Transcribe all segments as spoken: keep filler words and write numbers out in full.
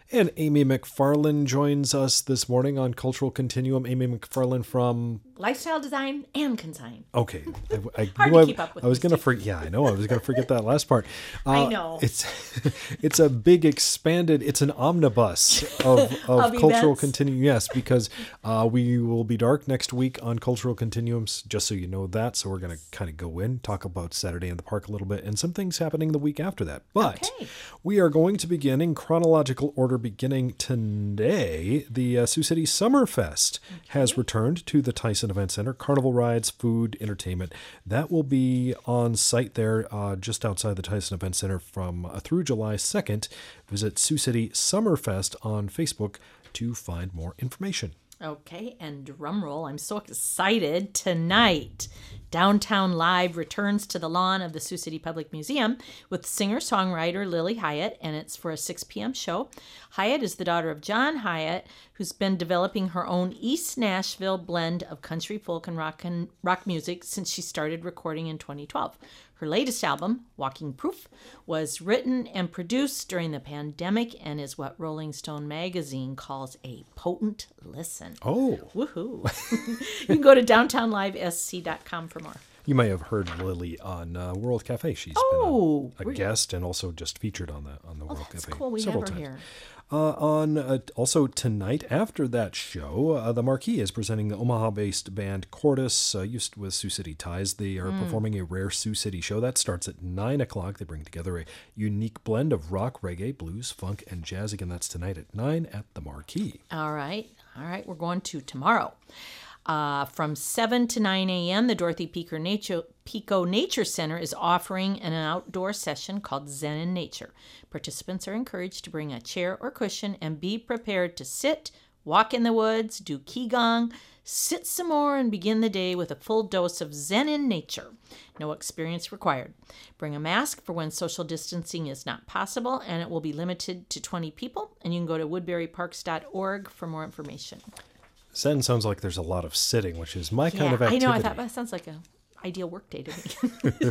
And Amy McFarland joins us this morning on Cultural Continuum. Amy McFarland from Lifestyle Design and Consign. Okay, I, I Hard knew to I, keep up with I was these going to two. forget. Yeah, I know. I was going to forget that last part. Uh, I know. It's it's a big expanded. It's an omnibus of of, Of Cultural events. Continuum. Yes, because uh, we will be dark next week on Cultural Continuums. Just so you know that. So we're going to kind of go in, talk about Saturday in the Park a little bit, and some things happening the week after that. But Okay. we are going to begin in chronological order, beginning today. The uh, Sioux City Summerfest has returned to the Tyson Event Center. Carnival rides, food, entertainment. That will be on site there uh, just outside the Tyson Event Center from uh, through July second. Visit Sioux City Summerfest on Facebook to find more information. Okay, and drum roll, I'm so excited. Tonight, Downtown Live returns to the lawn of the Sioux City Public Museum with singer-songwriter Lily Hyatt, and it's for a six p.m. show. Hyatt is the daughter of John Hyatt, who's been developing her own East Nashville blend of country, folk, and rock, and rock music since she started recording in twenty twelve. Her latest album, Walking Proof, was written and produced during the pandemic and is what Rolling Stone magazine calls a potent listen. Oh, Woohoo. You can go to downtown live s c dot com for more. you may have heard Lily on uh, World Cafe. She's Oh, been a, a really? guest and also just featured on the on the Oh, World that's Cafe cool. We have several her times. here. Uh, on uh, also tonight after that show, uh, the Marquee is presenting the Omaha-based band Cordis, uh, used with Sioux City ties. They are performing a rare Sioux City show that starts at nine o'clock. They bring together a unique blend of rock, reggae, blues, funk, and jazz. Again, that's tonight at nine at the Marquee. All right. All right. We're going to tomorrow. Uh, from seven to nine a.m., the Dorothy Pico Nature, Pico Nature Center is offering an outdoor session called Zen in Nature. Participants are encouraged to bring a chair or cushion and be prepared to sit, walk in the woods, do Qigong, sit some more, and begin the day with a full dose of Zen in Nature. No experience required. Bring a mask for when social distancing is not possible, and it will be limited to twenty people. And you can go to woodbury parks dot org for more information. Zen sounds like there's a lot of sitting, which is my kind of I activity. know. I thought that sounds like a ideal work day to me.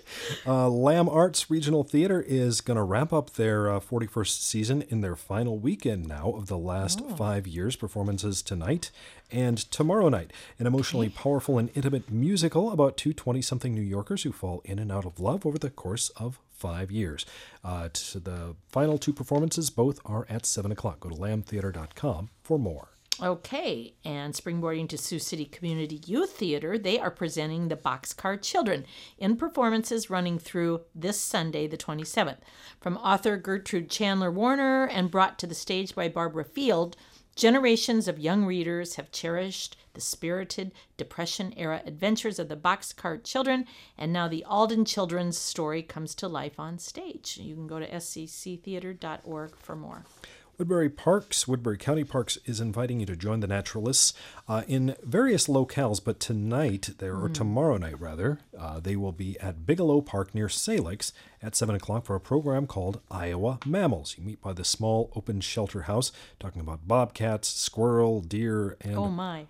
Uh, Lamb Arts Regional Theater is going to wrap up their uh, forty-first season in their final weekend now of the last five years. Performances tonight and tomorrow night. An emotionally powerful and intimate musical about two twenty-something New Yorkers who fall in and out of love over the course of five years. Uh, to the final two performances, both are at seven o'clock. Go to lamb theater dot com for more. Okay, and springboarding to Sioux City Community Youth Theater, they are presenting the Boxcar Children in performances running through this Sunday, the twenty-seventh. From author Gertrude Chandler Warner and brought to the stage by Barbara Field, generations of young readers have cherished the spirited Depression-era adventures of the Boxcar Children, and now the Alden Children's story comes to life on stage. You can go to s c c theater dot org for more. Woodbury Parks, Woodbury County Parks is inviting you to join the naturalists uh, in various locales, but tonight, there or tomorrow night rather, uh, they will be at Bigelow Park near Salix at seven o'clock for a program called Iowa Mammals. You meet by the small open shelter house, talking about bobcats, squirrel, deer, and Oh my.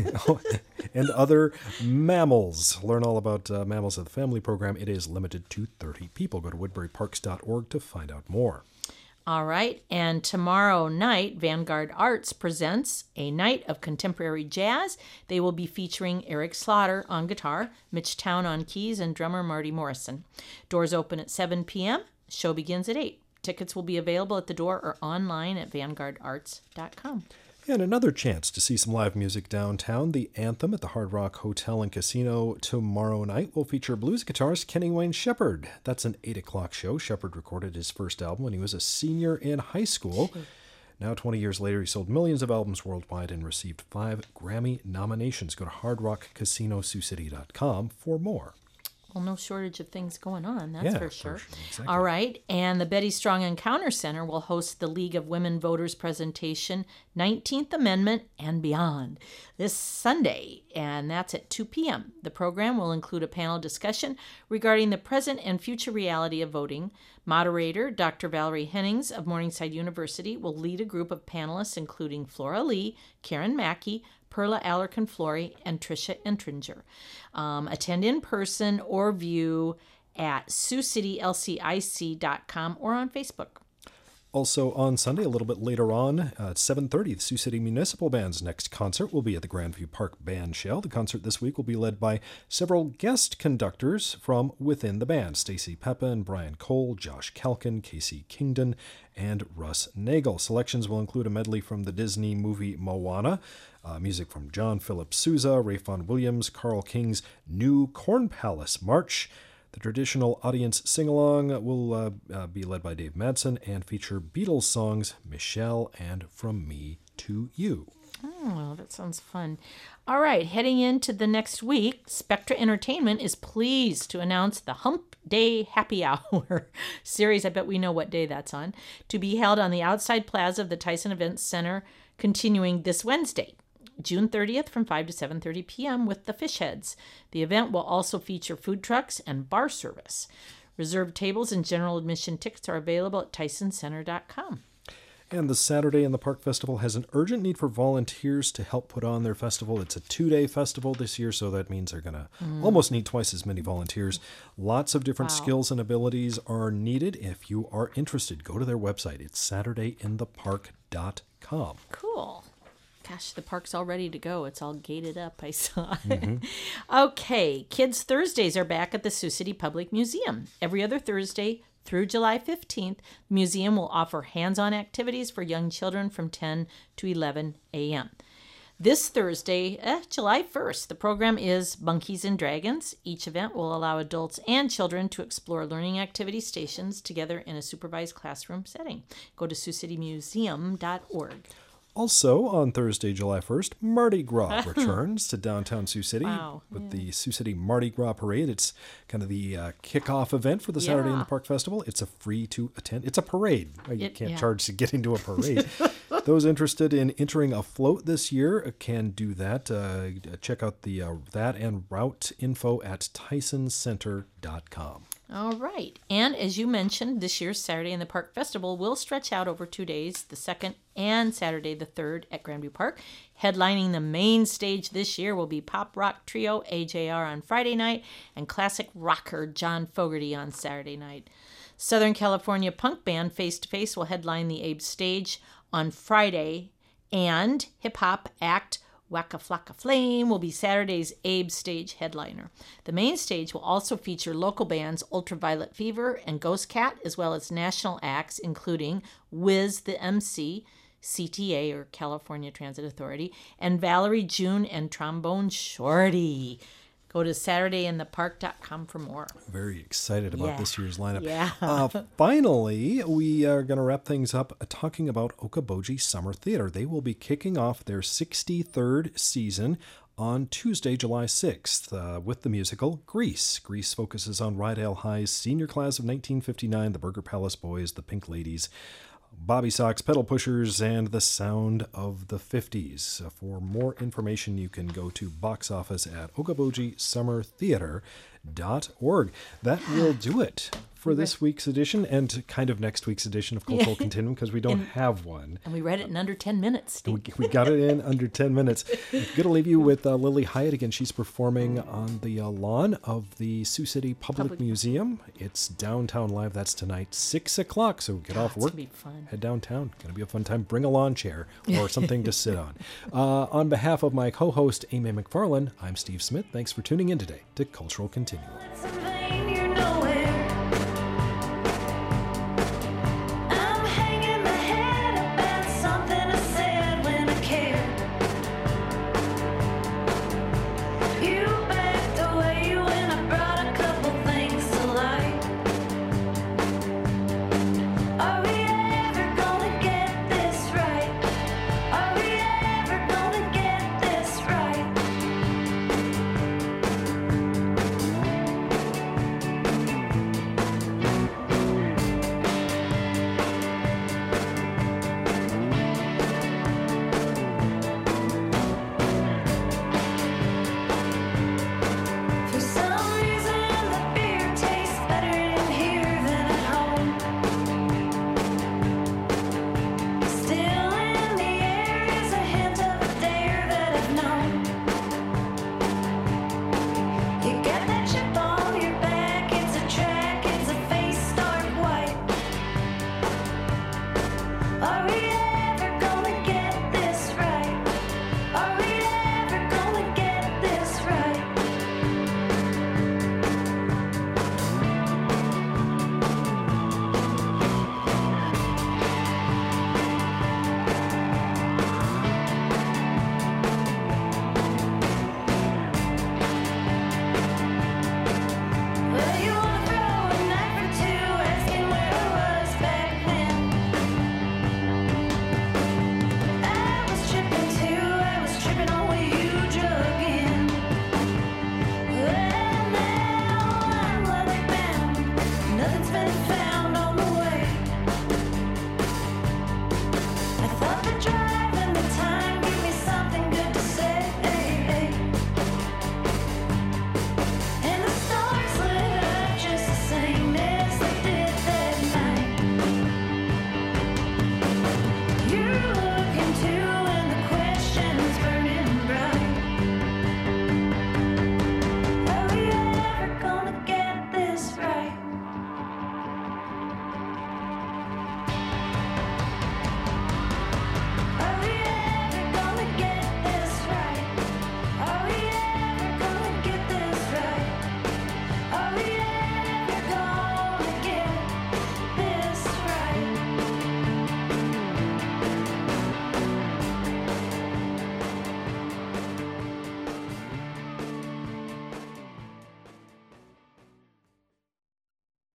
and other mammals. Learn all about uh, mammals at the family program. It is limited to thirty people. Go to woodbury parks dot org to find out more. All right, and tomorrow night, Vanguard Arts presents a night of contemporary jazz. They will be featuring Eric Slaughter on guitar, Mitch Town on keys, and drummer Marty Morrison. Doors open at seven p.m. Show begins at eight. Tickets will be available at the door or online at vanguard arts dot com. And another chance to see some live music downtown. The Anthem at the Hard Rock Hotel and Casino tomorrow night will feature blues guitarist Kenny Wayne Shepherd. That's an eight o'clock show. Shepherd recorded his first album when he was a senior in high school. Now, twenty years later, he sold millions of albums worldwide and received five Grammy nominations. Go to hard rock casino sioux city dot com for more. Well, no shortage of things going on, that's Yeah, for for sure. sure, exactly. All right, and the Betty Strong Encounter Center will host the League of Women Voters presentation, nineteenth Amendment and Beyond, this Sunday, and that's at two p.m. The program will include a panel discussion regarding the present and future reality of voting. Moderator Doctor Valerie Hennings of Morningside University will lead a group of panelists including Flora Lee, Karen Mackey, Perla Alarcon-Flory, and Tricia Entringer. Um, attend in person or view at sioux city l c i c dot com or on Facebook. Also on Sunday, a little bit later on, uh, at seven thirty, the Sioux City Municipal Band's next concert will be at the Grandview Park Band Shell. The concert this week will be led by several guest conductors from within the band: Stacy Pepin, Brian Cole, Josh Kalkin, Casey Kingdon, and Russ Nagel. Selections will include a medley from the Disney movie Moana, uh, music from John Philip Sousa, Ray Vaughan Williams, Carl King's New Corn Palace March. The traditional audience sing-along will uh, uh, be led by Dave Madsen and feature Beatles songs Michelle and From Me to You. Oh, well, that sounds fun. All right, heading into the next week, Spectra Entertainment is pleased to announce the Hump Day Happy Hour series. I bet we know what day that's on. To be held on the outside plaza of the Tyson Events Center, continuing this Wednesday, June thirtieth from five to seven thirty p.m. with the Fish Heads. The event will also feature food trucks and bar service. Reserved tables and general admission tickets are available at tyson center dot com. And the Saturday in the Park Festival has an urgent need for volunteers to help put on their festival. It's a two-day festival this year, so that means they're going to mm. almost need twice as many volunteers. Lots of different wow. skills and abilities are needed. If you are interested, go to their website. It's saturday in the park dot com. Cool. Gosh, the park's all ready to go. It's all gated up, I saw. Mm-hmm. Okay, Kids Thursdays are back at the Sioux City Public Museum. Every other Thursday through July fifteenth, the museum will offer hands-on activities for young children from ten to eleven a.m. This Thursday, eh, July first, the program is Monkeys and Dragons. Each event will allow adults and children to explore learning activity stations together in a supervised classroom setting. Go to sioux city museum dot org. Also, on Thursday, July first, Mardi Gras returns to downtown Sioux City wow. with yeah. the Sioux City Mardi Gras Parade. It's kind of the uh, kickoff event for the yeah. Saturday in the Park Festival. It's a free to attend. It's a parade. You it, can't yeah. charge to get into a parade. Those interested in entering a float this year can do that. Uh, check out the uh, that and route info at tyson center dot com. All right. And as you mentioned, this year's Saturday in the Park Festival will stretch out over two days, the second and Saturday the third at Grandview Park. Headlining the main stage this year will be pop rock trio A J R on Friday night and classic rocker John Fogerty on Saturday night. Southern California punk band Face to Face will headline the Abe stage on Friday, and hip-hop act Waka Flocka Flame will be Saturday's Abe stage headliner. The main stage will also feature local bands Ultraviolet Fever and Ghost Cat, as well as national acts including Wiz the M C, C T A or California Transit Authority, and Valerie June and Trombone Shorty. Go to saturday in the park dot com for more. Very excited about yeah. this year's lineup. Yeah. uh, finally, we are going to wrap things up talking about Okoboji Summer Theater. They will be kicking off their sixty-third season on Tuesday, July sixth, uh, with the musical Grease. Grease focuses on Rydell High's senior class of nineteen fifty-nine, the Burger Palace Boys, the Pink Ladies, Bobby Sox, Pedal Pushers, and the sound of the fifties. For more information, you can go to box office at okoboji summer theater dot org. That will do it for this week's edition and kind of next week's edition of Cultural yeah. Continuum, because we don't and, have one. And we read it in under ten minutes. We, we got it in under ten minutes. I'm going to leave you with uh, Lily Hyatt again. She's performing on the uh, lawn of the Sioux City Public, Public Museum. It's Downtown Live. That's tonight, six o'clock. So get oh, off work, be fun. head downtown. Going to be a fun time. Bring a lawn chair or something to sit on. Uh, on behalf of my co-host, Amy McFarlane, I'm Steve Smith. Thanks for tuning in today to Cultural Continuum.